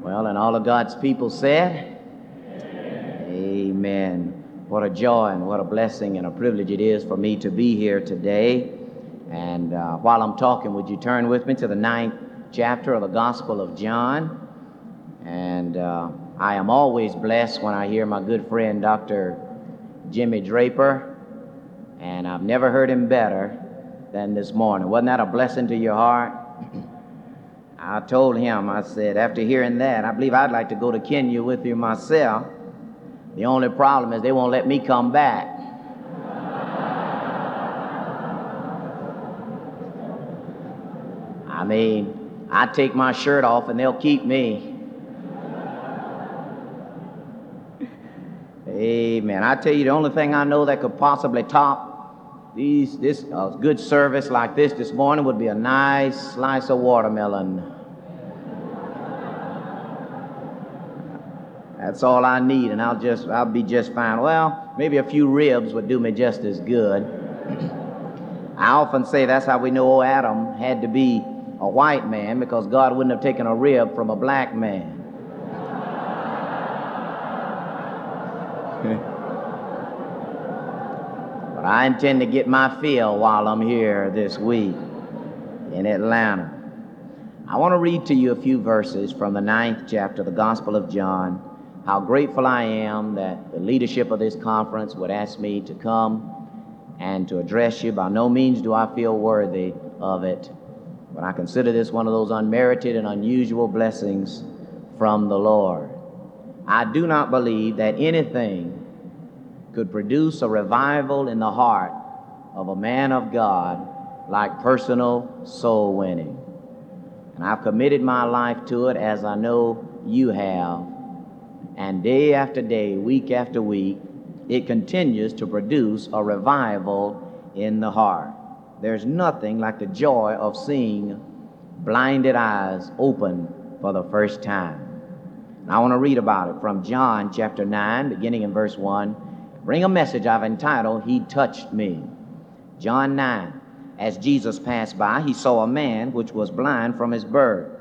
Well, and all of God's people said, Amen. What a joy and what a blessing and a privilege it is for me to be here today. And while I'm talking, would you turn with me to the 9th chapter of the Gospel of John? And I am always blessed when I hear my good friend Dr. Jimmy Draper, and I've never heard him better than this morning. Wasn't that a blessing to your heart? I told him, I said, after hearing that, I believe I'd like to go to Kenya with you myself. The only problem is they won't let me come back. I mean, I take my shirt off and they'll keep me. Amen. I tell you, the only thing I know that could possibly top this good service like this morning would be a nice slice of watermelon. That's all I need, and I'll be just fine. Well, maybe a few ribs would do me just as good. I often say that's how we know Adam had to be a white man, because God wouldn't have taken a rib from a black man. But I intend to get my fill while I'm here this week in Atlanta. I want to read to you a few verses from the 9th chapter of the Gospel of John. How grateful I am that the leadership of this conference would ask me to come and to address you. By no means do I feel worthy of it, but I consider this one of those unmerited and unusual blessings from the Lord. I do not believe that anything could produce a revival in the heart of a man of God like personal soul winning. And I've committed my life to it, as I know you have. And day after day, week after week, it continues to produce a revival in the heart. There's nothing like the joy of seeing blinded eyes open for the first time. And I want to read about it from John chapter 9, beginning in verse 1. Bring a message I've entitled, He Touched Me. John 9. As Jesus passed by, he saw a man which was blind from his birth.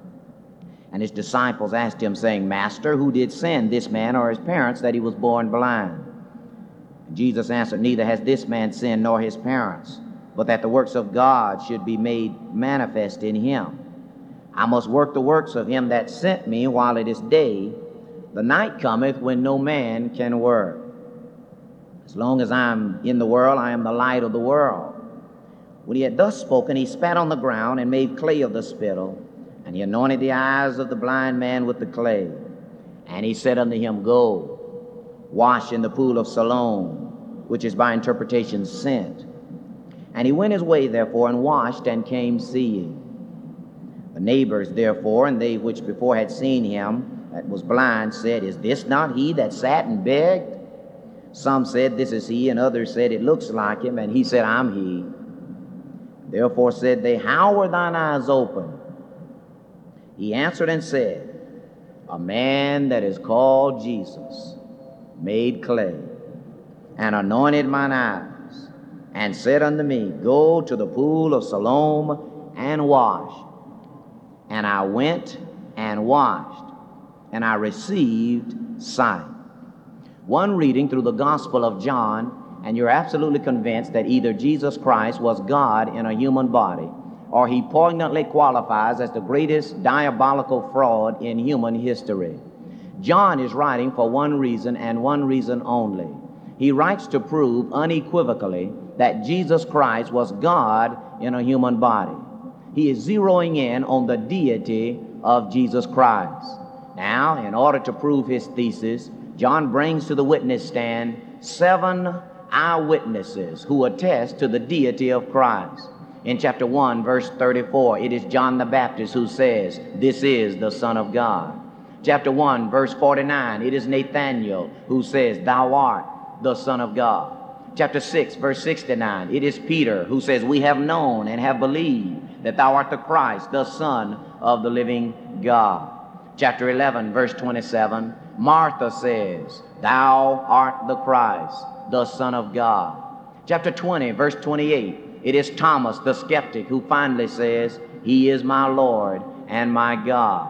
And his disciples asked him, saying, Master, who did sin, this man or his parents, that he was born blind? And Jesus answered, Neither has this man sinned nor his parents, but that the works of God should be made manifest in him. I must work the works of him that sent me while it is day. The night cometh when no man can work. As long as I am in the world, I am the light of the world. When he had thus spoken, he spat on the ground and made clay of the spittle, and he anointed the eyes of the blind man with the clay. And he said unto him, Go, wash in the pool of Siloam, which is by interpretation sent. And he went his way therefore, and washed, and came seeing. The neighbors therefore, and they which before had seen him that was blind, said, Is this not he that sat and begged? Some said, This is he, and others said, It looks like him. And he said, I'm he. Therefore said they, How were thine eyes opened? He answered and said, A man that is called Jesus made clay, and anointed mine eyes, and said unto me, Go to the pool of Siloam and wash. And I went and washed, and I received sight. One reading through the Gospel of John, and you're absolutely convinced that either Jesus Christ was God in a human body, or he poignantly qualifies as the greatest diabolical fraud in human history. John is writing for one reason and one reason only. He writes to prove unequivocally that Jesus Christ was God in a human body. He is zeroing in on the deity of Jesus Christ. Now, in order to prove his thesis, John brings to the witness stand 7 eyewitnesses who attest to the deity of Christ. In chapter 1, verse 34, it is John the Baptist who says, This is the Son of God. Chapter 1, verse 49, it is Nathanael who says, Thou art the Son of God. Chapter 6, verse 69, it is Peter who says, We have known and have believed that thou art the Christ, the Son of the living God. Chapter 11, verse 27, Martha says, Thou art the Christ, the Son of God. Chapter 20, verse 28, it is Thomas the skeptic who finally says, He is my Lord and my God.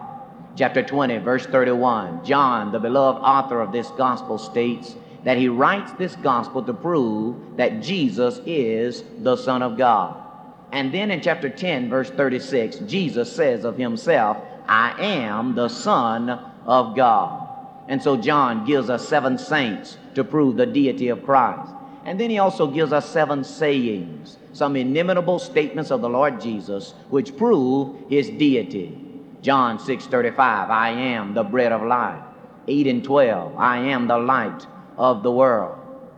chapter 20, verse 31, John, the beloved author of this gospel, states that he writes this gospel to prove that Jesus is the Son of God. And then in chapter 10, verse 36, Jesus says of himself, I am the Son of God. And so John gives us 7 saints to prove the deity of Christ. And then he also gives us 7 sayings, some inimitable statements of the Lord Jesus which prove his deity. John 6:35, I am the bread of life. 8 and 12, I am the light of the world.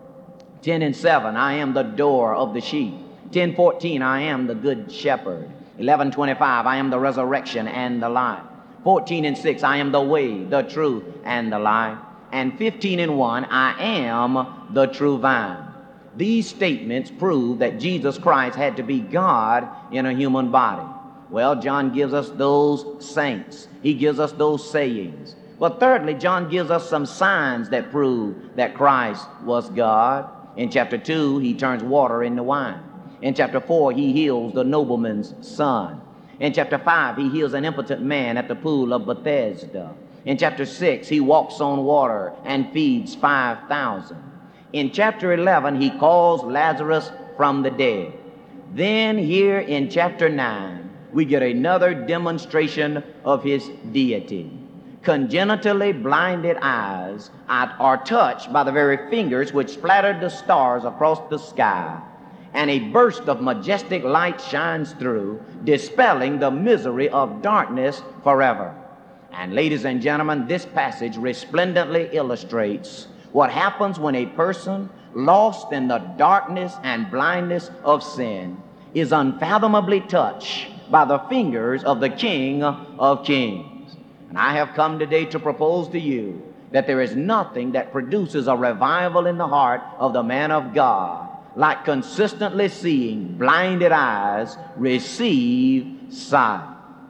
10 and 7, I am the door of the sheep. 10:14, I am the good shepherd. 11:25, I am the resurrection and the life. 14 and 6, I am the way, the truth, and the life. And 15 and 1, I am the true vine. These statements prove that Jesus Christ had to be God in a human body. Well, John gives us those saints. He gives us those sayings. But thirdly, John gives us some signs that prove that Christ was God. In chapter 2, he turns water into wine. In chapter 4, he heals the nobleman's son. In chapter 5, he heals an impotent man at the pool of Bethesda. In chapter 6, he walks on water and feeds 5,000. In chapter 11, he calls Lazarus from the dead. Then here in chapter 9, we get another demonstration of his deity. Congenitally blinded eyes are touched by the very fingers which splattered the stars across the sky, and a burst of majestic light shines through, dispelling the misery of darkness forever. And ladies and gentlemen, this passage resplendently illustrates what happens when a person lost in the darkness and blindness of sin is unfathomably touched by the fingers of the King of Kings. And I have come today to propose to you that there is nothing that produces a revival in the heart of the man of God like consistently seeing blinded eyes receive sight.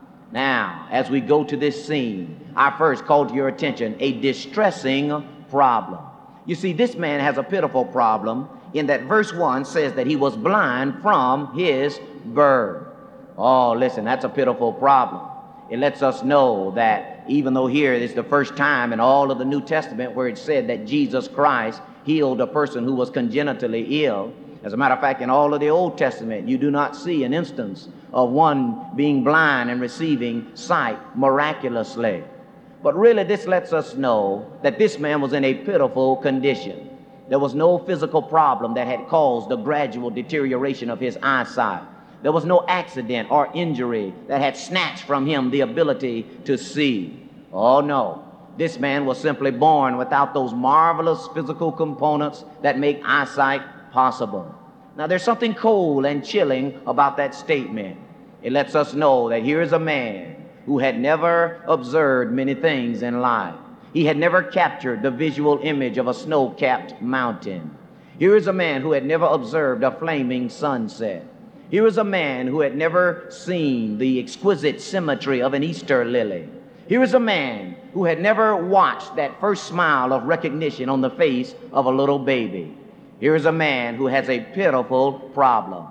Now, as we go to this scene, I first call to your attention a distressing problem. You see, this man has a pitiful problem in that verse 1 says that he was blind from his birth. Oh, listen, that's a pitiful problem. It lets us know that even though here is the first time in all of the New Testament where it said that Jesus Christ healed a person who was congenitally ill, as a matter of fact, in all of the Old Testament, you do not see an instance of one being blind and receiving sight miraculously. But really, this lets us know that this man was in a pitiful condition. There was no physical problem that had caused the gradual deterioration of his eyesight. There was no accident or injury that had snatched from him the ability to see. Oh, no. This man was simply born without those marvelous physical components that make eyesight possible. Now, there's something cold and chilling about that statement. It lets us know that here is a man who had never observed many things in life. He had never captured the visual image of a snow-capped mountain. Here is a man who had never observed a flaming sunset. Here is a man who had never seen the exquisite symmetry of an Easter lily. Here is a man who had never watched that first smile of recognition on the face of a little baby. Here is a man who has a pitiful problem,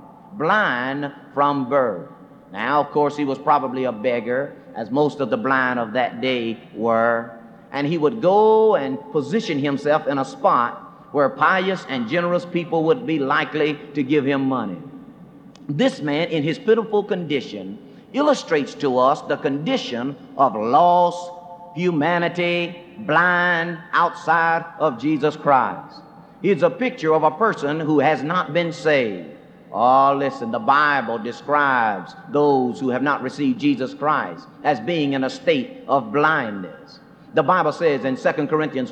blind from birth. Now, of course, he was probably a beggar, as most of the blind of that day were, and he would go and position himself in a spot where pious and generous people would be likely to give him money. This man, in his pitiful condition, illustrates to us the condition of lost humanity, blind outside of Jesus Christ. It's a picture of a person who has not been saved. Oh, listen, the Bible describes those who have not received Jesus Christ as being in a state of blindness. The Bible says in 2 Corinthians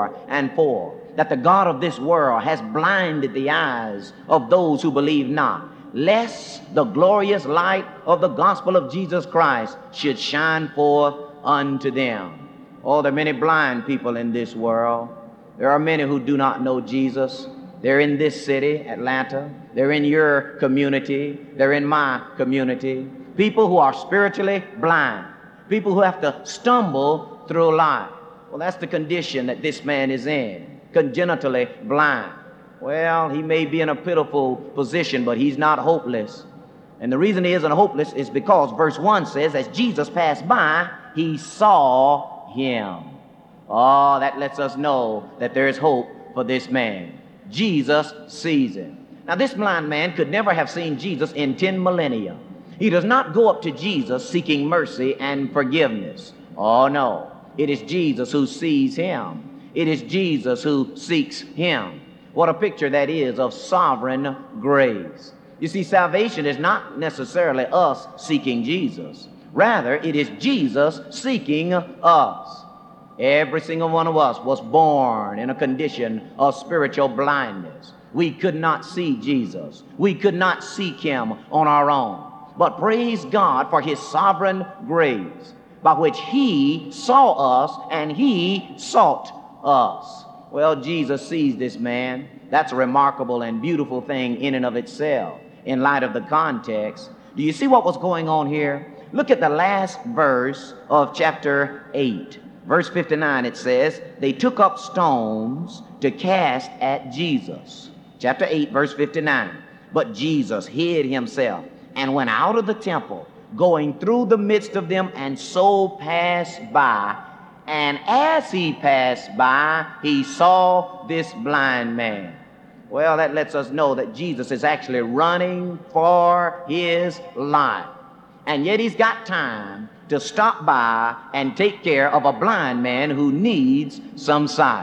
4:4 that the God of this world has blinded the eyes of those who believe not, lest the glorious light of the gospel of Jesus Christ should shine forth unto them. Oh, there are many blind people in this world. There are many who do not know Jesus. They're in this city, Atlanta. They're in your community. They're in my community. People who are spiritually blind. People who have to stumble through life. Well, that's the condition that this man is in, congenitally blind. Well, he may be in a pitiful position, but he's not hopeless. And the reason he isn't hopeless is because verse 1 says, as Jesus passed by, he saw him. Oh, that lets us know that there is hope for this man. Jesus sees him. Now, this blind man could never have seen Jesus in 10 millennia. He does not go up to Jesus seeking mercy and forgiveness. Oh, no. It is Jesus who sees him. It is Jesus who seeks him. What a picture that is of sovereign grace. You see, salvation is not necessarily us seeking Jesus. Rather, it is Jesus seeking us. Every single one of us was born in a condition of spiritual blindness. We could not see Jesus. We could not seek him on our own. But praise God for his sovereign grace, by which he saw us and he sought us. Well, Jesus sees this man. That's a remarkable and beautiful thing in and of itself, in light of the context. Do you see what was going on here? Look at the last verse of chapter 8. Verse 59, it says, they took up stones to cast at Jesus. Chapter 8, verse 59. But Jesus hid himself and went out of the temple, going through the midst of them, and so passed by. And as he passed by, he saw this blind man. Well, that lets us know that Jesus is actually running for his life. And yet he's got time to stop by and take care of a blind man who needs some sight.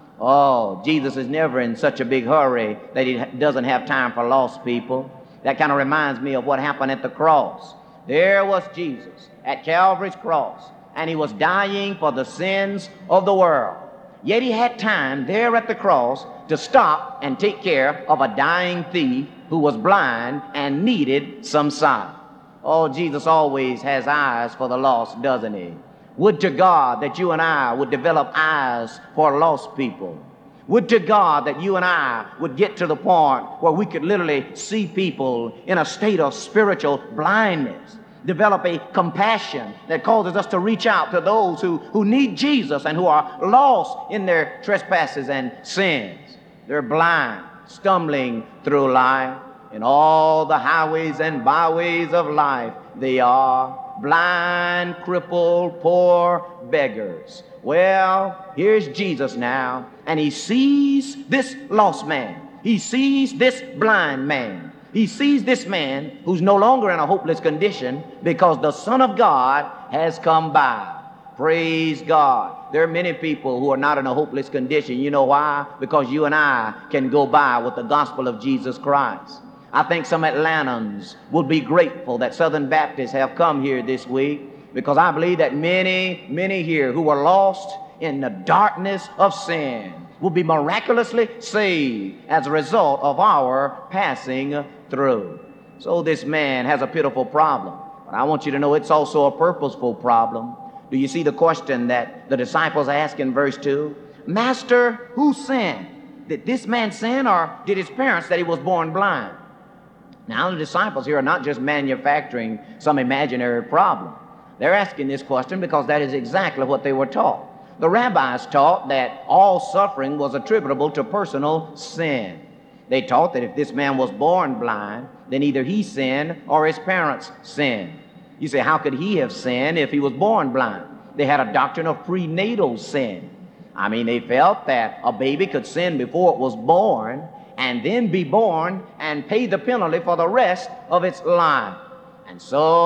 Oh, Jesus is never in such a big hurry that he doesn't have time for lost people. That kind of reminds me of what happened at the cross. There was Jesus at Calvary's cross, and he was dying for the sins of the world. Yet he had time there at the cross to stop and take care of a dying thief who was blind and needed some sight. Oh, Jesus always has eyes for the lost, doesn't he? Would to God that you and I would develop eyes for lost people. Would to God that you and I would get to the point where we could literally see people in a state of spiritual blindness. Develop a compassion that causes us to reach out to those who need Jesus and who are lost in their trespasses and sins. They're blind, stumbling through life. In all the highways and byways of life, they are blind, crippled, poor beggars. Well, here's Jesus now, and he sees this lost man. He sees this blind man. He sees this man who's no longer in a hopeless condition because the Son of God has come by. Praise God. There are many people who are not in a hopeless condition. You know why? Because you and I can go by with the gospel of Jesus Christ. I think some Atlantans would be grateful that Southern Baptists have come here this week, because I believe that many here who were lost in the darkness of sin will be miraculously saved as a result of our passing through. So this man has a pitiful problem, but I want you to know it's also a purposeful problem. Do you see the question that the disciples ask in verse 2? Master, who sinned? Did this man sin, or did his parents that he was born blind? Now, the disciples here are not just manufacturing some imaginary problem. They're asking this question because that is exactly what they were taught. The rabbis taught that all suffering was attributable to personal sin. They taught that if this man was born blind, then either he sinned or his parents sinned. You say, how could he have sinned if he was born blind? They had a doctrine of prenatal sin. I mean, they felt that a baby could sin before it was born, and then be born and pay the penalty for the rest of its life. And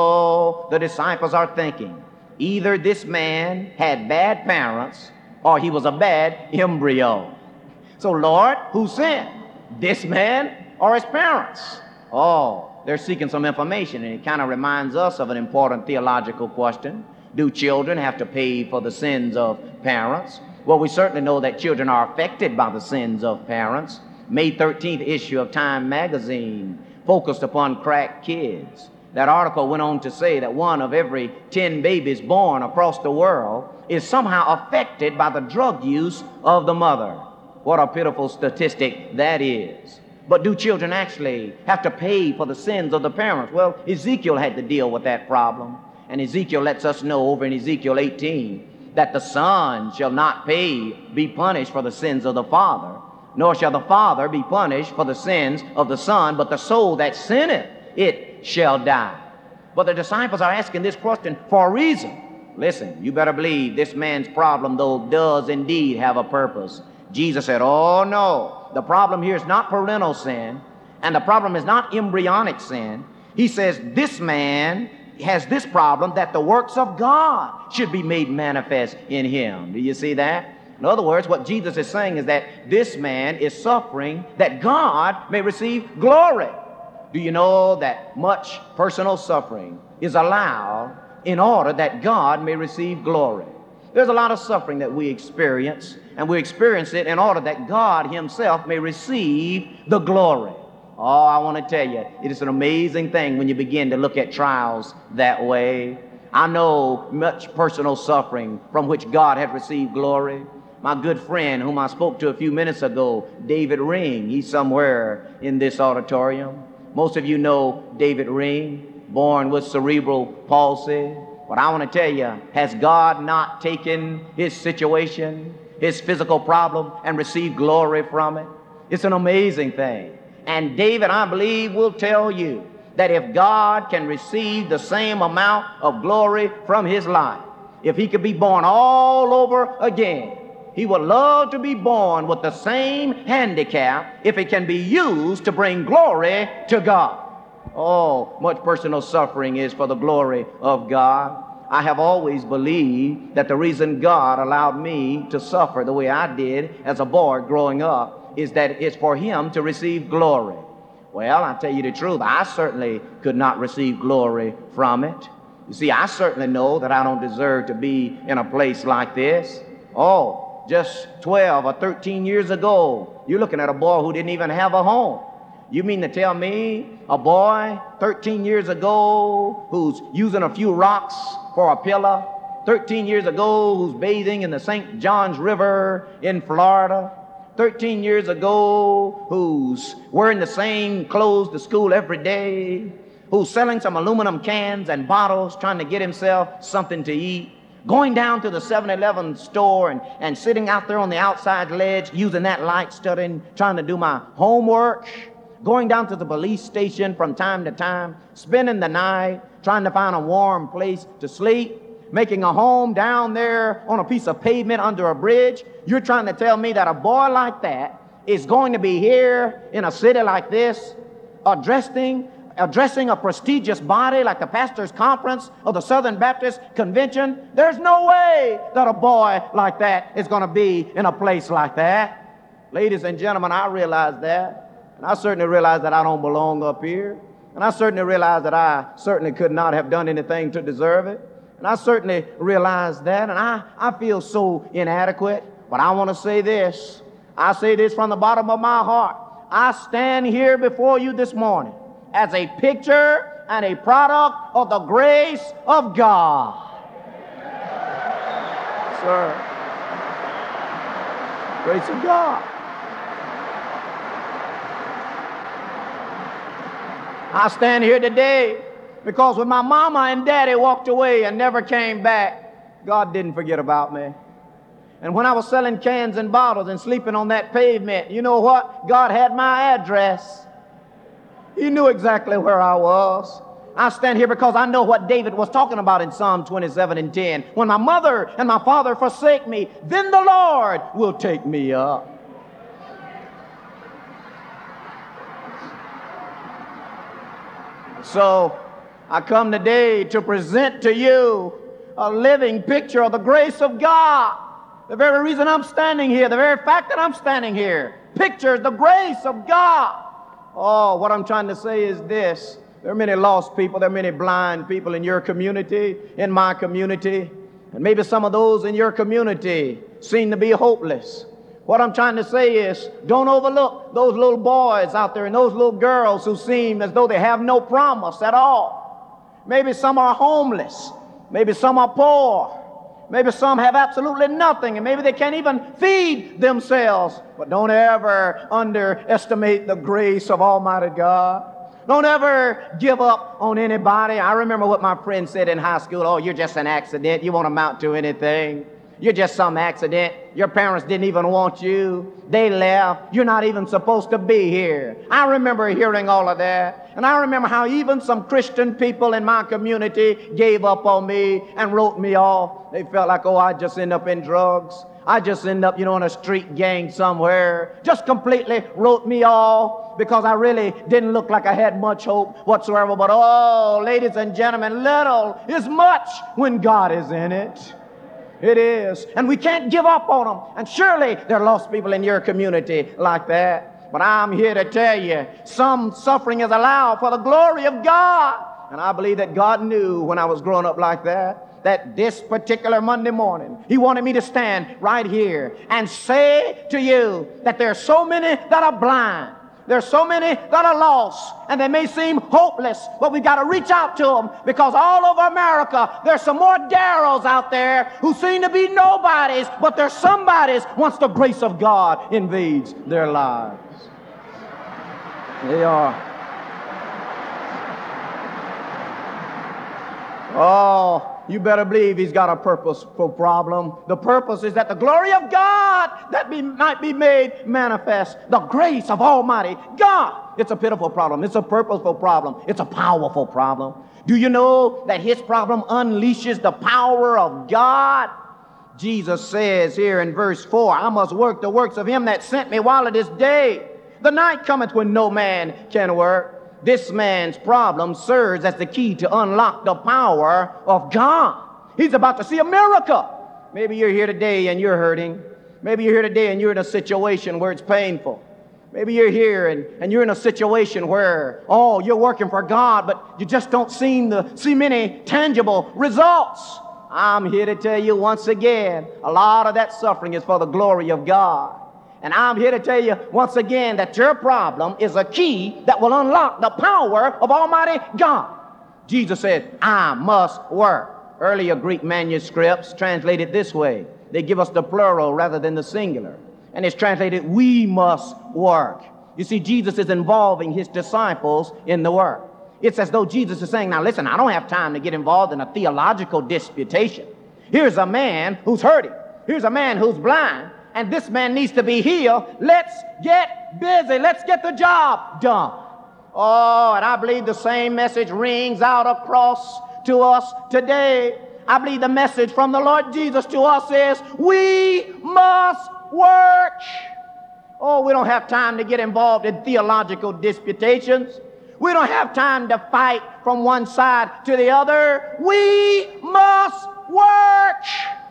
so the disciples are thinking, either this man had bad parents or he was a bad embryo. So, Lord, who sinned? This man or his parents? Oh, they're seeking some information, and it kind of reminds us of an important theological question. Do children have to pay for the sins of parents? Well, we certainly know that children are affected by the sins of parents. May 13th issue of Time magazine focused upon crack kids. That article went on to say that 1 of every 10 babies born across the world is somehow affected by the drug use of the mother. What a pitiful statistic that is. But do children actually have to pay for the sins of the parents? Well, Ezekiel had to deal with that problem. And Ezekiel lets us know over in Ezekiel 18 that the son shall not be punished for the sins of the father, nor shall the father be punished for the sins of the son, but the soul that sinneth, it shall die. But the disciples are asking this question for a reason. Listen, you better believe this man's problem, though, does indeed have a purpose. Jesus said, oh no, the problem here is not parental sin, and the problem is not embryonic sin. He says this man has this problem, that the works of God should be made manifest in him. Do you see that? In other words, what Jesus is saying is that this man is suffering that God may receive glory. Do you know that much personal suffering is allowed in order that God may receive glory? There's a lot of suffering that we experience, and we experience it in order that God himself may receive the glory. Oh, I want to tell you, it is an amazing thing when you begin to look at trials that way. I know much personal suffering from which God has received glory. My good friend, whom I spoke to a few minutes ago, David Ring, he's somewhere in this auditorium. Most of you know David Ring, born with cerebral palsy. But I want to tell you, has God not taken his situation, his physical problem, and received glory from it? It's an amazing thing. And David, I believe, will tell you that if God can receive the same amount of glory from his life, if he could be born all over again, he would love to be born with the same handicap if it can be used to bring glory to God. Oh, much personal suffering is for the glory of God. I have always believed that the reason God allowed me to suffer the way I did as a boy growing up is that it's for him to receive glory. Well, I tell you the truth, I certainly could not receive glory from it. You see, I certainly know that I don't deserve to be in a place like this. Oh, just 12 or 13 years ago, you're looking at a boy who didn't even have a home. You mean to tell me a boy 13 years ago who's using a few rocks for a pillow, 13 years ago who's bathing in the St. Johns River in Florida, 13 years ago who's wearing the same clothes to school every day, who's selling some aluminum cans and bottles trying to get himself something to eat, going down to the 7-Eleven store and sitting out there on the outside ledge using that light, studying, trying to do my homework, going down to the police station from time to time, spending the night trying to find a warm place to sleep, making a home down there on a piece of pavement under a bridge. You're trying to tell me that a boy like that is going to be here in a city like this, addressing a prestigious body like the Pastors' Conference of the Southern Baptist Convention? There's no way that a boy like that is going to be in a place like that. Ladies and gentlemen, I realize that. And I certainly realize that I don't belong up here. And I certainly realize that I certainly could not have done anything to deserve it. And I certainly realize that. And I feel so inadequate. But I want to say this. I say this from the bottom of my heart. I stand here before you this morning as a picture and a product of the grace of God. Sir. Grace of God. I stand here today because when my mama and daddy walked away and never came back, God didn't forget about me. And when I was selling cans and bottles and sleeping on that pavement, you know what? God had my address. He knew exactly where I was. I stand here because I know what David was talking about in Psalm 27:10. When my mother and my father forsake me, then the Lord will take me up. So I come today to present to you a living picture of the grace of God. The very reason I'm standing here, the very fact that I'm standing here, pictures the grace of God. Oh, what I'm trying to say is this. There are many lost people, there are many blind people in your community, in my community, and maybe some of those in your community seem to be hopeless. What I'm trying to say is, don't overlook those little boys out there and those little girls who seem as though they have no promise at all. Maybe some are homeless. Maybe some are poor. Maybe some have absolutely nothing, and maybe they can't even feed themselves. But don't ever underestimate the grace of Almighty God. Don't ever give up on anybody. I remember what my friend said in high school, oh, you're just an accident. You won't amount to anything. You're just some accident. Your parents didn't even want you. They left. You're not even supposed to be here. I remember hearing all of that. And I remember how even some Christian people in my community gave up on me and wrote me off. They felt like, oh, I just end up in drugs. I just end up, in a street gang somewhere. Just completely wrote me off because I really didn't look like I had much hope whatsoever. But oh, ladies and gentlemen, little is much when God is in it. It is. And we can't give up on them. And surely there are lost people in your community like that. But I'm here to tell you, some suffering is allowed for the glory of God. And I believe that God knew when I was growing up like that this particular Monday morning, He wanted me to stand right here and say to you that there are so many that are blind. There's so many that are lost, and they may seem hopeless, but we've got to reach out to them, because all over America, there's some more Darryls out there who seem to be nobodies, but they're somebodies once the grace of God invades their lives. They are. Oh, you better believe He's got a purposeful problem. The purpose is that the glory of God might be made manifest. The grace of Almighty God. It's a pitiful problem. It's a purposeful problem. It's a powerful problem. Do you know that His problem unleashes the power of God? Jesus says here in verse 4, I must work the works of Him that sent me while it is day. The night cometh when no man can work. This man's problem serves as the key to unlock the power of God. He's about to see a miracle. Maybe you're here today and you're hurting. Maybe you're here today and you're in a situation where it's painful. Maybe you're here and you're in a situation where, you're working for God, but you just don't seem to see many tangible results. I'm here to tell you once again, a lot of that suffering is for the glory of God. And I'm here to tell you once again that your problem is a key that will unlock the power of Almighty God. Jesus said, I must work. Earlier Greek manuscripts translate it this way. They give us the plural rather than the singular. And it's translated, we must work. You see, Jesus is involving His disciples in the work. It's as though Jesus is saying, now listen, I don't have time to get involved in a theological disputation. Here's a man who's hurting. Here's a man who's blind. And this man needs to be healed. Let's get busy. Let's get the job done. Oh, and I believe the same message rings out across to us today. I believe the message from the Lord Jesus to us is, we must work. Oh, we don't have time to get involved in theological disputations. We don't have time to fight from one side to the other. We must work.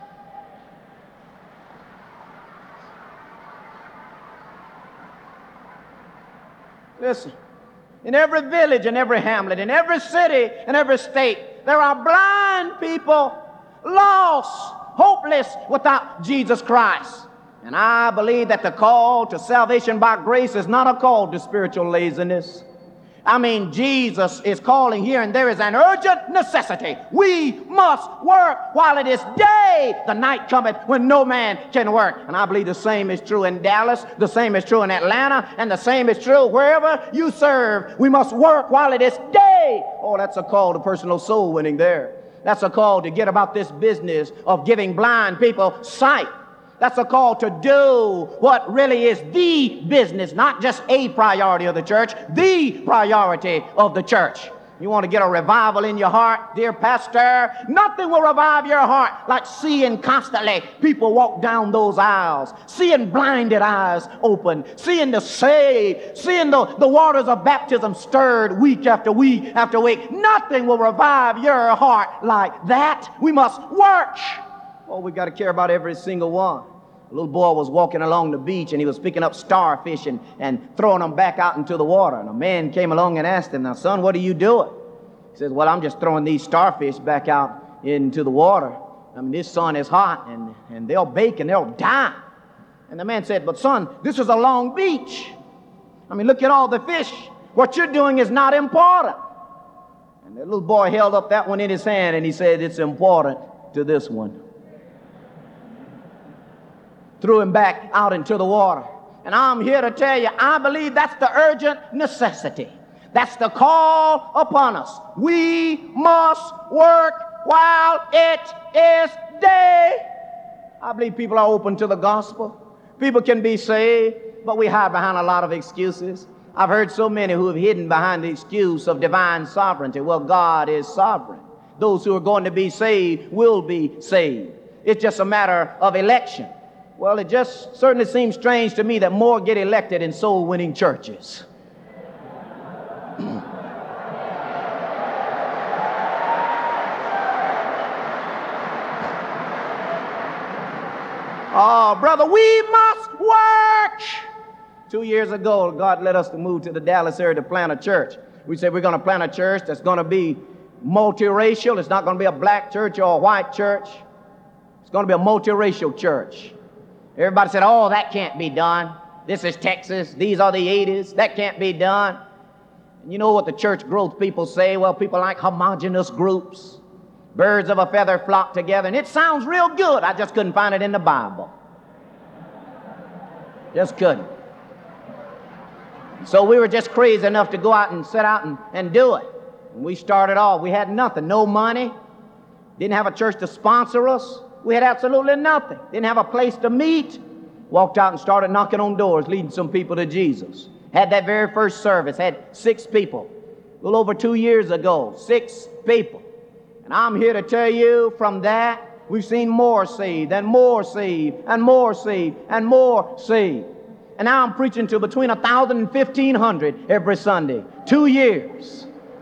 Listen, in every village, in every hamlet, in every city, in every state, there are blind people, lost, hopeless without Jesus Christ. And I believe that the call to salvation by grace is not a call to spiritual laziness. I mean, Jesus is calling here, and there is an urgent necessity. We must work while it is day. The night cometh when no man can work. And I believe the same is true in Dallas, the same is true in Atlanta, and the same is true wherever you serve. We must work while it is day. Oh, that's a call to personal soul winning there. That's a call to get about this business of giving blind people sight. That's a call to do what really is the business, not just a priority of the church, the priority of the church. You want to get a revival in your heart, dear pastor? Nothing will revive your heart like seeing constantly people walk down those aisles, seeing blinded eyes open, seeing the saved, seeing the waters of baptism stirred week after week after week. Nothing will revive your heart like that. We must work. Oh, we got to care about every single one. A little boy was walking along the beach, and he was picking up starfish and throwing them back out into the water. And a man came along and asked him, now, son, what are you doing? He says, well, I'm just throwing these starfish back out into the water. I mean, this sun is hot, and they'll bake and they'll die. And the man said, but son, this is a long beach. I mean, look at all the fish. What you're doing is not important. And the little boy held up that one in his hand, and he said, it's important to this one. Threw him back out into the water. And I'm here to tell you, I believe that's the urgent necessity. That's the call upon us. We must work while it is day. I believe people are open to the gospel. People can be saved, but we hide behind a lot of excuses. I've heard so many who have hidden behind the excuse of divine sovereignty. Well, God is sovereign. Those who are going to be saved will be saved. It's just a matter of election. Well, it just certainly seems strange to me that more get elected in soul-winning churches. Oh, brother, we must work. 2 years ago, God led us to move to the Dallas area to plant a church. We said we're going to plant a church that's going to be multiracial. It's not going to be a black church or a white church. It's going to be a multiracial church. Everybody said, oh, that can't be done. This is Texas. These are the 80s. That can't be done. And you know what the church growth people say? Well, people like homogeneous groups. Birds of a feather flock together. And it sounds real good. I just couldn't find it in the Bible. Just couldn't. So we were just crazy enough to go out and set out and do it. And we started off. We had nothing. No money. Didn't have a church to sponsor us. We had absolutely nothing. Didn't have a place to meet. Walked out and started knocking on doors, leading some people to Jesus. Had that very first service. Had 6 people. A little over 2 years ago. 6 people. And I'm here to tell you from that, we've seen more saved and more saved and more saved and more saved. And now I'm preaching to between 1,000 and 1,500 every Sunday. 2 years.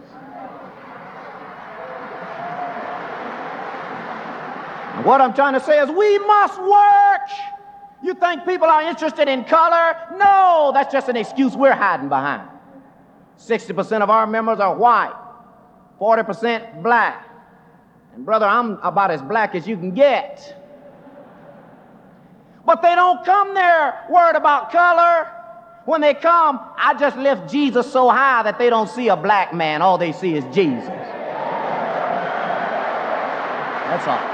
And what I'm trying to say is we must work. You think people are interested in color? No, that's just an excuse we're hiding behind. 60% of our members are white, 40% black. And brother, I'm about as black as you can get. But they don't come there worried about color. When they come, I just lift Jesus so high that they don't see a black man. All they see is Jesus. That's all.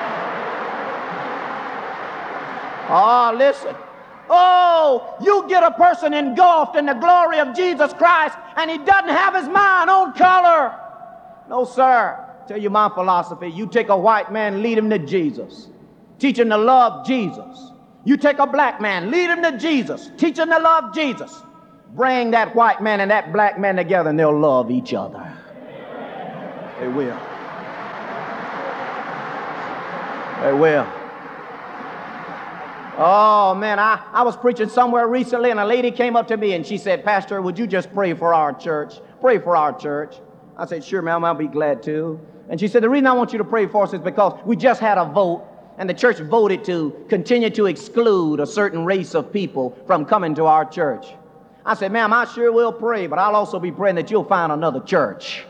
Oh, listen. Oh, you get a person engulfed in the glory of Jesus Christ and he doesn't have his mind on color. No, sir. Tell you my philosophy. You take a white man, lead him to Jesus. Teach him to love Jesus. You take a black man, lead him to Jesus. Teach him to love Jesus. Bring that white man and that black man together and they'll love each other. They will. They will. Oh, man, I was preaching somewhere recently and a lady came up to me and she said, Pastor, would you just pray for our church? Pray for our church. I said, sure, ma'am, I'll be glad to. And she said, the reason I want you to pray for us is because we just had a vote and the church voted to continue to exclude a certain race of people from coming to our church. I said, ma'am, I sure will pray, but I'll also be praying that you'll find another church.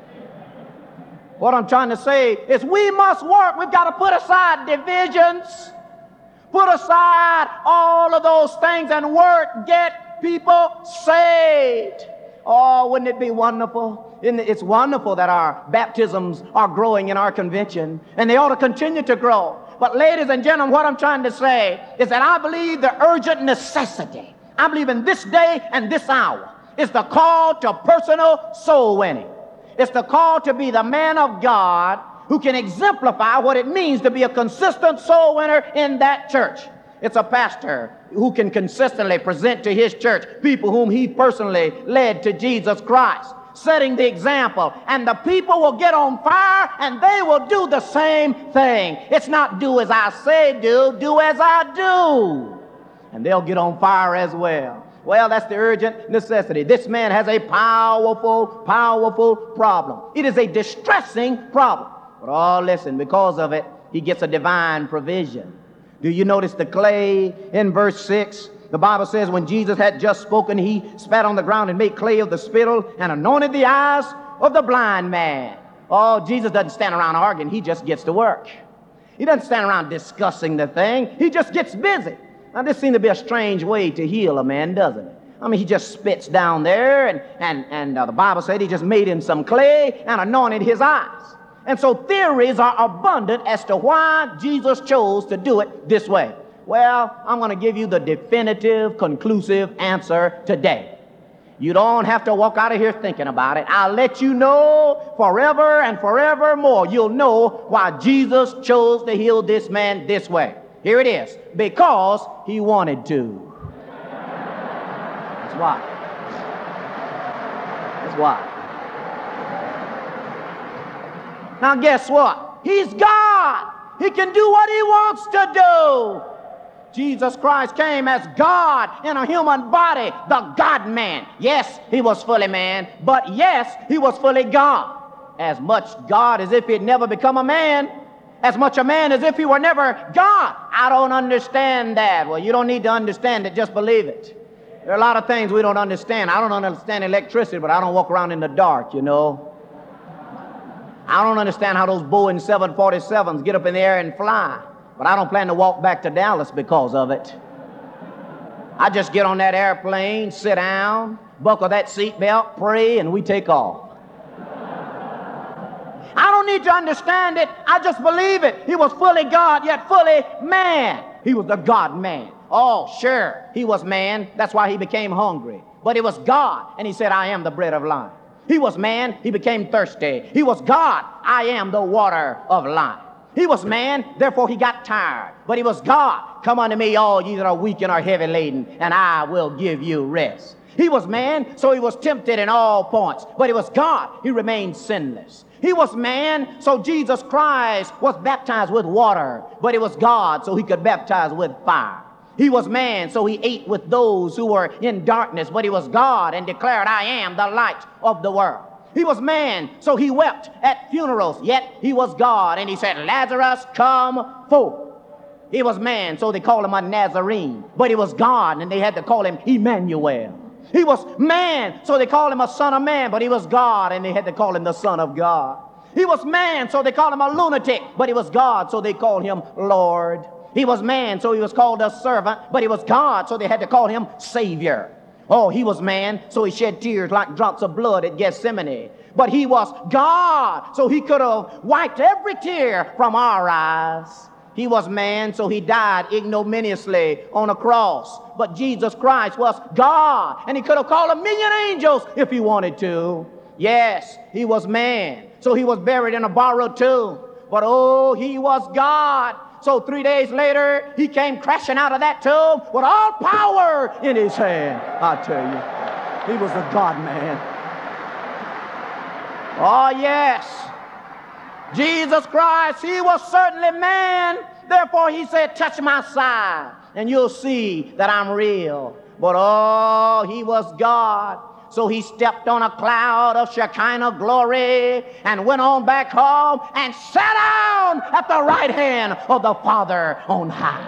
What I'm trying to say is we must work. We've got to put aside divisions. Put aside all of those things and work. Get people saved. Oh, wouldn't it be wonderful? It's wonderful that our baptisms are growing in our convention, and they ought to continue to grow. But ladies and gentlemen, what I'm trying to say is that I believe the urgent necessity, I believe in this day and this hour, is the call to personal soul winning. It's the call to be the man of God who can exemplify what it means to be a consistent soul winner in that church. It's a pastor who can consistently present to his church people whom he personally led to Jesus Christ, setting the example. And the people will get on fire and they will do the same thing. It's not do as I say do, do as I do. And they'll get on fire as well. Well, that's the urgent necessity. This man has a powerful, powerful problem. It is a distressing problem. But oh, listen, because of it, he gets a divine provision. Do you notice the clay in verse 6? The Bible says when Jesus had just spoken, he spat on the ground and made clay of the spittle and anointed the eyes of the blind man. Oh, Jesus doesn't stand around arguing. He just gets to work. He doesn't stand around discussing the thing. He just gets busy. Now, this seems to be a strange way to heal a man, doesn't it? I mean, he just spits down there, and the Bible said he just made him some clay and anointed his eyes. And so theories are abundant as to why Jesus chose to do it this way. Well, I'm going to give you the definitive, conclusive answer today. You don't have to walk out of here thinking about it. I'll let you know forever and forevermore. You'll know why Jesus chose to heal this man this way. Here it is. Because he wanted to. That's why. That's why. Now guess what? He's God. He can do what he wants to do. Jesus Christ came as God in a human body, the God-man. Yes, he was fully man, but yes, he was fully God. As much God as if he'd never become a man, as much a man as if he were never God. I don't understand that. Well, you don't need to understand it, just believe it. There are a lot of things we don't understand. I don't understand electricity, but I don't walk around in the dark, you know. I don't understand how those Boeing 747s get up in the air and fly, but I don't plan to walk back to Dallas because of it. I just get on that airplane, sit down, buckle that seatbelt, pray, and we take off. I don't need to understand it. I just believe it. He was fully God, yet fully man. He was the God-man. Oh, sure, he was man. That's why he became hungry. But he was God, and he said, I am the bread of life. He was man, he became thirsty. He was God, I am the water of life. He was man, therefore he got tired. But he was God. Come unto me, all ye that are weak and are heavy laden, and I will give you rest. He was man, so he was tempted in all points. But he was God, he remained sinless. He was man, so Jesus Christ was baptized with water. But he was God, so he could baptize with fire. He was man, so he ate with those who were in darkness, but he was God and declared, I am the light of the world. He was man, so he wept at funerals, yet he was God, and he said, Lazarus, come forth. He was man, so they called him a Nazarene, but he was God, and they had to call him Emmanuel. He was man, so they called him a son of man, but he was God, and they had to call him the Son of God. He was man, so they called him a lunatic, but he was God, so they called him Lord. He was man, so he was called a servant, but he was God, so they had to call him Savior. Oh, he was man, so he shed tears like drops of blood at Gethsemane. But he was God, so he could have wiped every tear from our eyes. He was man, so he died ignominiously on a cross. But Jesus Christ was God, and he could have called 1,000,000 angels if he wanted to. Yes, he was man, so he was buried in a borrowed tomb. But oh, he was God. So 3 days later, he came crashing out of that tomb with all power in his hand. I tell you, he was a God-man. Oh, yes. Jesus Christ, he was certainly man. Therefore, he said, touch my side, and you'll see that I'm real. But oh, he was God. So he stepped on a cloud of Shekinah glory and went on back home and sat down at the right hand of the Father on high.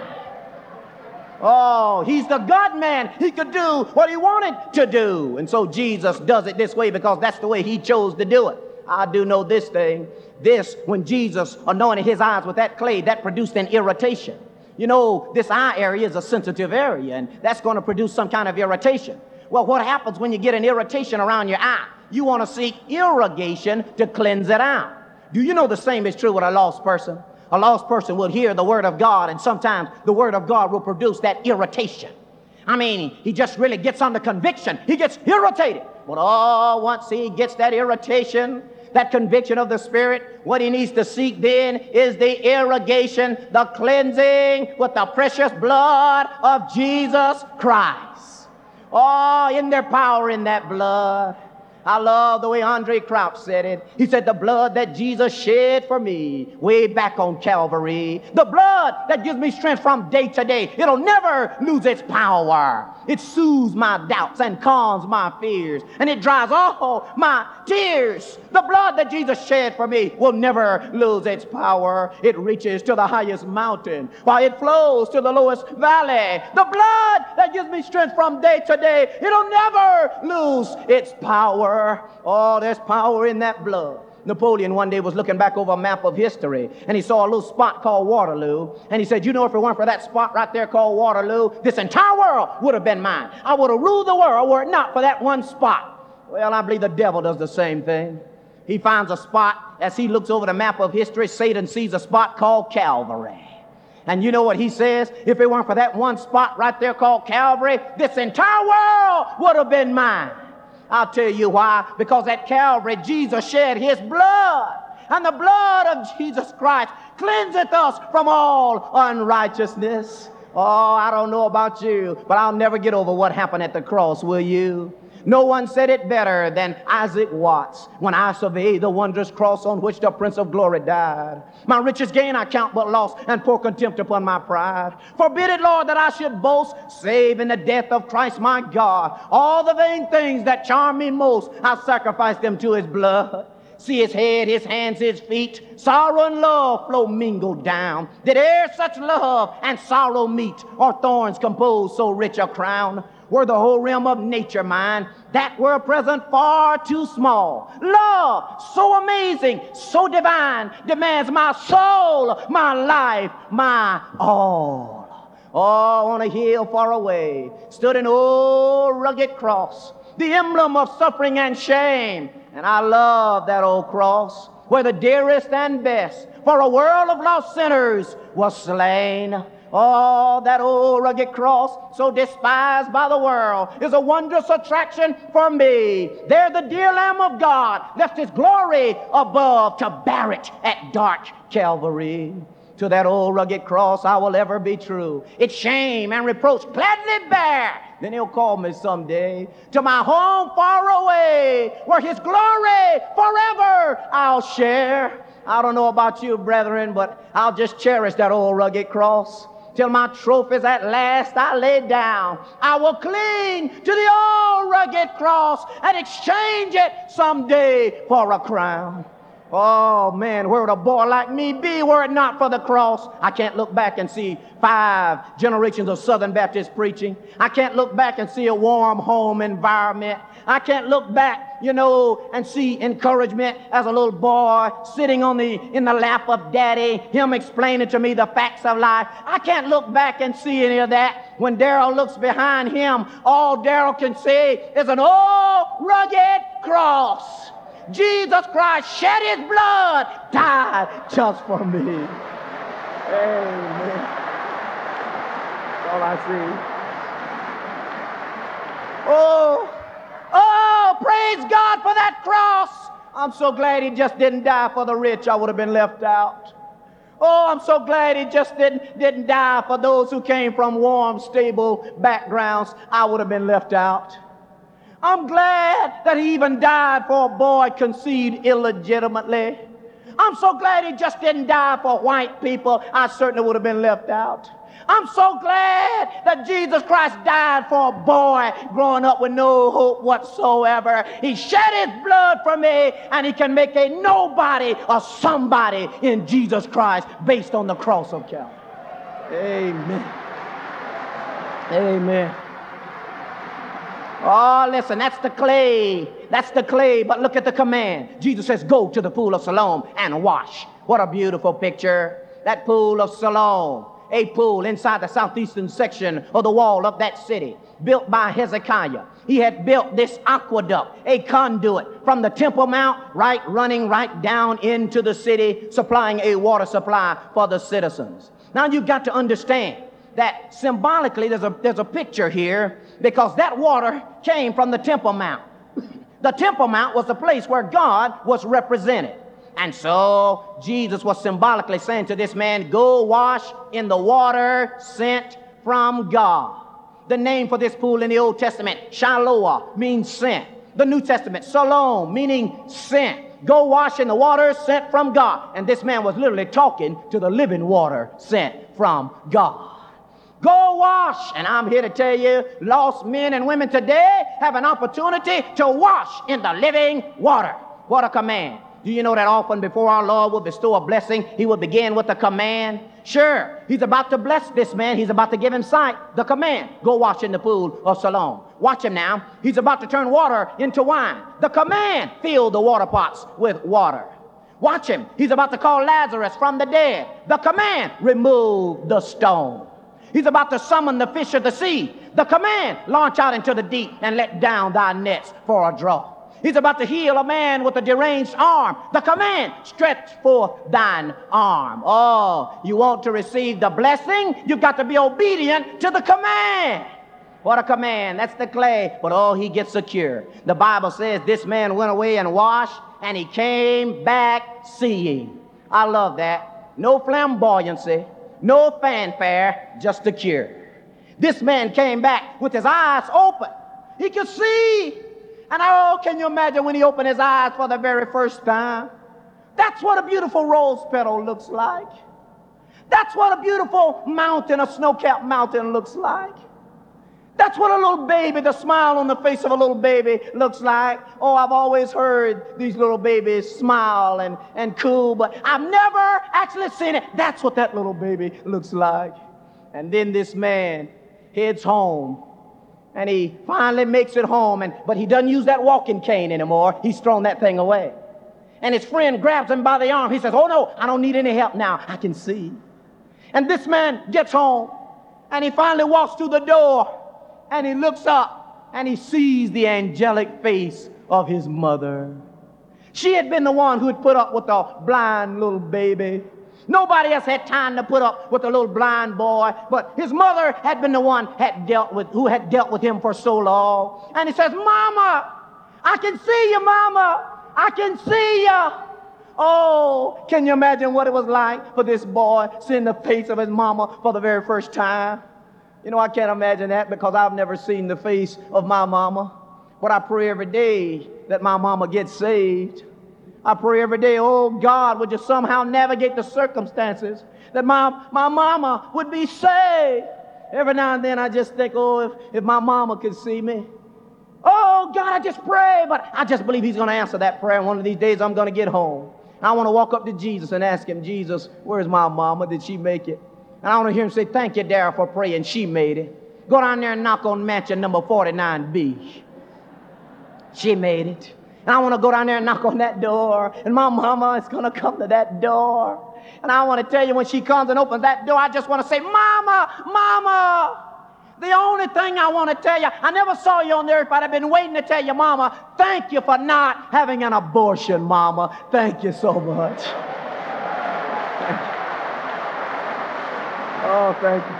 Oh, he's the God-man. He could do what he wanted to do. And so Jesus does it this way because that's the way he chose to do it. I do know this thing. This, when Jesus anointed his eyes with that clay, that produced an irritation. You know, this eye area is a sensitive area, and that's going to produce some kind of irritation. Well, what happens when you get an irritation around your eye? You want to seek irrigation to cleanse it out. Do you know the same is true with a lost person? A lost person will hear the Word of God, and sometimes the Word of God will produce that irritation. I mean, he just really gets under conviction. He gets irritated. But oh, once he gets that irritation, that conviction of the Spirit, what he needs to seek then is the irrigation, the cleansing with the precious blood of Jesus Christ. Oh, isn't there power in that blood? I love the way Andre Crouch said it. He said, the blood that Jesus shed for me way back on Calvary, the blood that gives me strength from day to day, it'll never lose its power. It soothes my doubts and calms my fears, and it dries all my tears. The blood that Jesus shed for me will never lose its power. It reaches to the highest mountain while it flows to the lowest valley. The blood that gives me strength from day to day, it'll never lose its power. Oh, there's power in that blood. Napoleon one day was looking back over a map of history, and he saw a little spot called Waterloo, and he said, you know, if it weren't for that spot right there called Waterloo, this entire world would have been mine. I would have ruled the world were it not for that one spot. Well, I believe the devil does the same thing. He finds a spot. As he looks over the map of history, Satan sees a spot called Calvary. And you know what he says? If it weren't for that one spot right there called Calvary, this entire world would have been mine. I'll tell you why. Because at Calvary, Jesus shed his blood. And the blood of Jesus Christ cleanseth us from all unrighteousness. Oh, I don't know about you, but I'll never get over what happened at the cross, will you? No one said it better than Isaac Watts. When I survey the wondrous cross on which the Prince of Glory died, my richest gain I count but loss, and pour contempt upon my pride. Forbid it, Lord, that I should boast, save in the death of Christ my God. All the vain things that charm me most, I sacrifice them to his blood. See his head, his hands, his feet, sorrow and love flow mingled down. Did e'er such love and sorrow meet, or thorns compose so rich a crown? Were the whole realm of nature mine, that were present far too small. Love so amazing, so divine, demands my soul, my life, my all. Oh, on a hill far away stood an old rugged cross, the emblem of suffering and shame. And I love that old cross, where the dearest and best for a world of lost sinners was slain. Oh, that old rugged cross, so despised by the world, is a wondrous attraction for me. There the dear Lamb of God left his glory above to bear it at dark Calvary. To that old rugged cross I will ever be true. Its shame and reproach gladly bear. Then he'll call me someday to my home far away, where his glory forever I'll share. I don't know about you, brethren, but I'll just cherish that old rugged cross till my trophies at last I lay down. I will cling to the old rugged cross and exchange it someday for a crown. Oh, man, where would a boy like me be were it not for the cross? I can't look back and see 5 generations of Southern Baptist preaching. I can't look back and see a warm home environment. I can't look back, and see encouragement as a little boy sitting in the lap of daddy, him explaining to me the facts of life. I can't look back and see any of that. When Darrell looks behind him, all Darrell can say is an old rugged cross. Jesus Christ shed his blood, died just for me. Amen. That's all I see. Oh, praise God for that cross. I'm so glad he just didn't die for the rich. I would have been left out. Oh, I'm so glad he just didn't die for those who came from warm, stable backgrounds. I would have been left out. I'm glad that he even died for a boy conceived illegitimately. I'm so glad he just didn't die for white people. I certainly would have been left out. I'm so glad that Jesus Christ died for a boy growing up with no hope whatsoever. He shed his blood for me, and he can make a nobody a somebody in Jesus Christ based on the cross of Calvary. Amen. Amen. Oh, listen, that's the clay. That's the clay, but look at the command. Jesus says, go to the pool of Siloam and wash. What a beautiful picture. That pool of Siloam, a pool inside the southeastern section of the wall of that city, built by Hezekiah. He had built this aqueduct, a conduit from the Temple Mount, running right down into the city, supplying a water supply for the citizens. Now you've got to understand that symbolically there's a picture here, because that water came from the Temple Mount. The Temple Mount was the place where God was represented. And so Jesus was symbolically saying to this man, go wash in the water sent from God. The name for this pool in the Old Testament, Shiloah, means sent. The New Testament, Siloam, meaning sent. Go wash in the water sent from God. And this man was literally talking to the living water sent from God. Go wash. And I'm here to tell you, lost men and women today have an opportunity to wash in the living water. What a command. Do you know that often before our Lord will bestow a blessing, he will begin with a command? Sure, he's about to bless this man. He's about to give him sight. The command, go wash in the pool of Siloam. Watch him now. He's about to turn water into wine. The command, fill the water pots with water. Watch him. He's about to call Lazarus from the dead. The command, remove the stone. He's about to summon the fish of the sea. The command, launch out into the deep and let down thy nets for a draw. He's about to heal a man with a deranged arm. The command, stretch forth thine arm. Oh, you want to receive the blessing? You've got to be obedient to the command. What a command. That's the clay. But oh, he gets secure. The Bible says this man went away and washed, and he came back seeing. I love that. no flamboyancy, no fanfare, just a cure. This man came back with his eyes open. He could see. And oh, can you imagine when he opened his eyes for the very first time? That's what a beautiful rose petal looks like. That's what a beautiful mountain, a snow-capped mountain looks like. That's what a little baby, the smile on the face of a little baby looks like. Oh, I've always heard these little babies smile and cool, but I've never actually seen it. That's what that little baby looks like. And then this man heads home, and he finally makes it home, but he doesn't use that walking cane anymore. He's thrown that thing away. And his friend grabs him by the arm. He says, oh no, I don't need any help now. I can see. And this man gets home, and he finally walks through the door, and he looks up, and he sees the angelic face of his mother. She had been the one who had put up with the blind little baby. Nobody else had time to put up with the little blind boy, but his mother had been the one who had dealt with him for so long. And he says, Mama, I can see you, Mama. I can see you. Oh, can you imagine what it was like for this boy seeing the face of his mama for the very first time? You know, I can't imagine that because I've never seen the face of my mama. But I pray every day that my mama gets saved. I pray every day, oh God, would you somehow navigate the circumstances that my mama would be saved. Every now and then I just think, oh, if my mama could see me. Oh God, I just pray, but I just believe he's going to answer that prayer. One of these days I'm going to get home. I want to walk up to Jesus and ask him, Jesus, where's my mama? Did she make it? And I want to hear him say, thank you, Darrell, for praying. She made it. Go down there and knock on mansion number 49B. She made it. And I want to go down there and knock on that door. And my mama is going to come to that door. And I want to tell you, when she comes and opens that door, I just want to say, Mama, Mama. The only thing I want to tell you, I never saw you on the earth, but I've been waiting to tell you, Mama, thank you for not having an abortion, Mama. Thank you so much. Oh, thank you.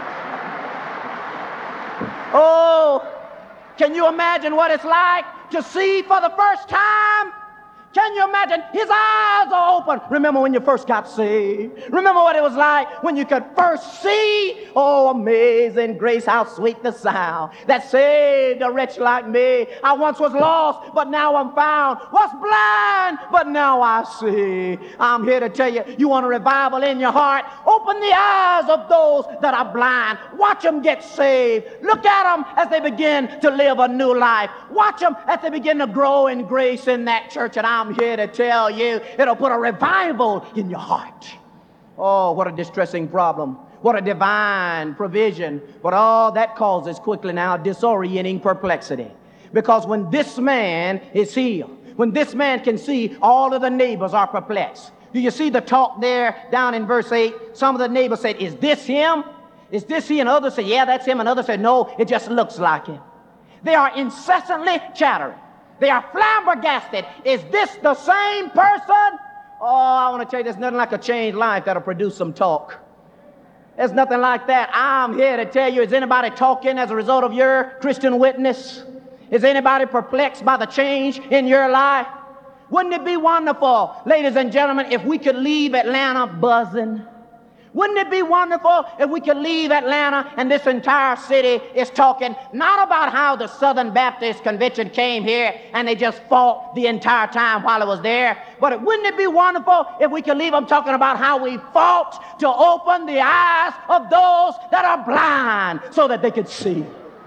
Oh, can you imagine what it's like to see for the first time? Can you imagine? His eyes are open. Remember when you first got saved? Remember what it was like when you could first see? Oh, amazing grace, how sweet the sound that saved a wretch like me. I once was lost, but now I'm found. Was blind, but now I see. I'm here to tell you, you want a revival in your heart? Open the eyes of those that are blind. Watch them get saved. Look at them as they begin to live a new life. Watch them as they begin to grow in grace in that church. And I'm here to tell you, it'll put a revival in your heart. Oh, what a distressing problem. What a divine provision. But all that causes quickly now disorienting perplexity. Because when this man is healed, when this man can see, all of the neighbors are perplexed. Do you see the talk there down in verse 8? Some of the neighbors said, is this him? Is this he? And others said, yeah, that's him. And others said, no, it just looks like him. They are incessantly chattering. They are flabbergasted. Is this the same person? Oh, I want to tell you, there's nothing like a changed life that'll produce some talk. There's nothing like that. I'm here to tell you, is anybody talking as a result of your Christian witness? Is anybody perplexed by the change in your life? Wouldn't it be wonderful, ladies and gentlemen, if we could leave Atlanta buzzing? Wouldn't it be wonderful if we could leave Atlanta and this entire city is talking not about how the Southern Baptist Convention came here and they just fought the entire time while it was there, but wouldn't it be wonderful if we could leave them talking about how we fought to open the eyes of those that are blind so that they could see?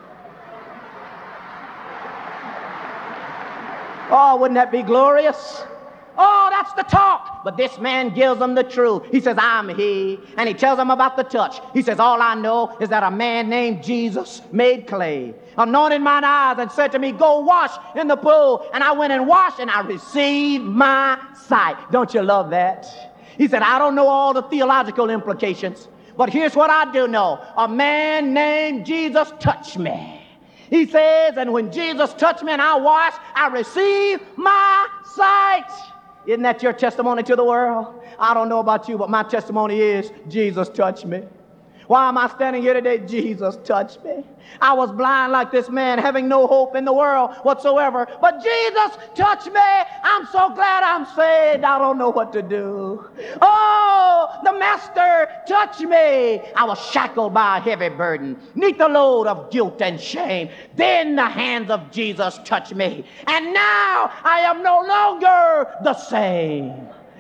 Oh, wouldn't that be glorious? Oh, that's the talk. But this man gives them the truth. He says, I'm he. And he tells them about the touch. He says, all I know is that a man named Jesus made clay, anointed mine eyes, and said to me, go wash in the pool. And I went and washed, and I received my sight. Don't you love that? He said, I don't know all the theological implications, but here's what I do know. A man named Jesus touched me. He says, and when Jesus touched me and I washed, I received my sight. Isn't that your testimony to the world? I don't know about you, but my testimony is Jesus touched me. Why am I standing here today? Jesus touched me. I was blind like this man, having no hope in the world whatsoever. But Jesus touched me. I'm so glad I'm saved. I don't know what to do. Oh, the Master touched me. I was shackled by a heavy burden, neath the load of guilt and shame. Then the hands of Jesus touched me. And now I am no longer the same.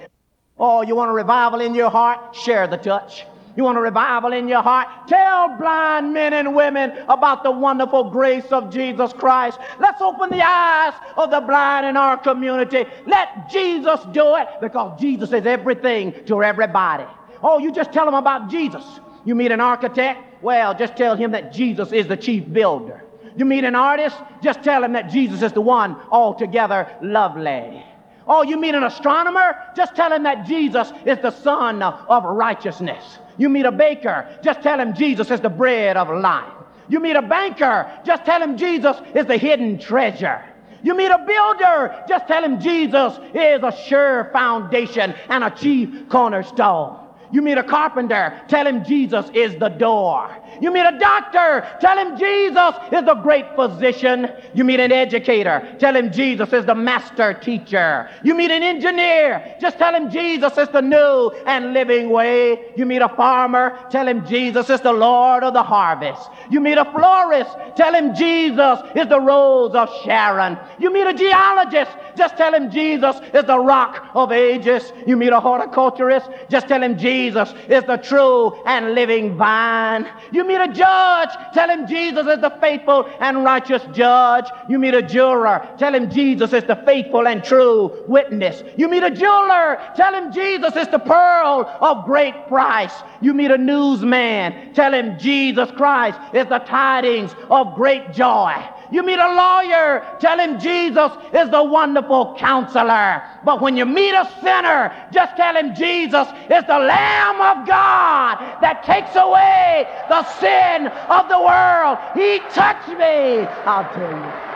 Oh, you want a revival in your heart? Share the touch. You want a revival in your heart? Tell blind men and women about the wonderful grace of Jesus Christ. Let's open the eyes of the blind in our community. Let Jesus do it, because Jesus is everything to everybody. Oh, you just tell them about Jesus. You meet an architect? Well, just tell him that Jesus is the chief builder. You meet an artist? Just tell him that Jesus is the one altogether lovely. Oh, you meet an astronomer? Just tell him that Jesus is the Son of righteousness. You meet a baker? Just tell him Jesus is the bread of life. You meet a banker? Just tell him Jesus is the hidden treasure. You meet a builder? Just tell him Jesus is a sure foundation and a chief cornerstone. You meet a carpenter? Tell him Jesus is the door. You meet a doctor? Tell him Jesus is the great physician. You meet an educator? Tell him Jesus is the master teacher. You meet an engineer? Just tell him Jesus is the new and living way. You meet a farmer? Tell him Jesus is the Lord of the harvest. You meet a florist? Tell him Jesus is the rose of Sharon. You meet a geologist? Just tell him Jesus is the rock of ages. You meet a horticulturist? Just tell him Jesus is the true and living vine. You meet a judge? Tell him Jesus is the faithful and righteous judge. You meet a juror? Tell him Jesus is the faithful and true witness. You meet a jeweler? Tell him Jesus is the pearl of great price. You meet a newsman? Tell him Jesus Christ is the tidings of great joy. You meet a lawyer? Tell him Jesus is the wonderful counselor. But when you meet a sinner, just tell him Jesus is the Lamb of God that takes away the sin of the world. He touched me, I'll tell you.